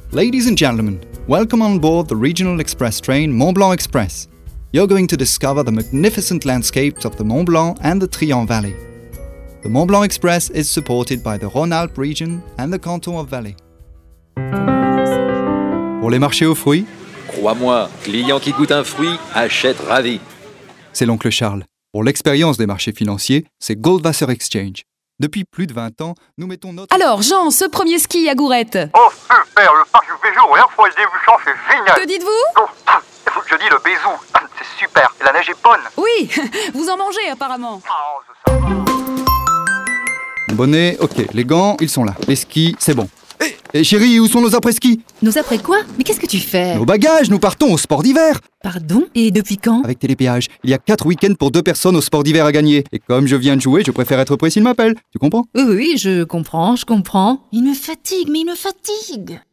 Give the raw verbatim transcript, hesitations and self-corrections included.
Ladies and gentlemen, welcome on board the regional express train Mont Blanc Express. You're going to discover the magnificent landscapes of the Mont Blanc and the Trient Valley. The Mont Blanc Express is supported by the Rhône-Alpes region and the canton of Valais. Pour les marchés aux fruits, crois-moi, client qui goûte un fruit achète ravi. C'est l'oncle Charles. Pour l'expérience des marchés financiers, c'est Goldwasser Exchange. Depuis plus de vingt ans, nous mettons notre... Alors, Jean, ce premier ski à Gourette. Oh, super, le parc du Béjou, rien que pour les débutants, c'est génial. Que dites-vous? Oh, faut que je dis le Bézou, c'est super, et la neige est bonne. Oui, vous en mangez apparemment. Oh, ça va. Bonnet, ok. Les gants, ils sont là. Les skis, c'est bon. Eh, eh, chérie, où sont nos après-ski? Nos après quoi? Mais qu'est-ce que tu fais? Nos bagages, nous partons au sport d'hiver. Pardon? Et depuis quand? Avec Télépéage, il y a quatre week-ends pour deux personnes au sport d'hiver à gagner. Et comme je viens de jouer, je préfère être prêt s'il m'appelle. Tu comprends? Oui, oui, je comprends, je comprends. Il me fatigue, mais il me fatigue.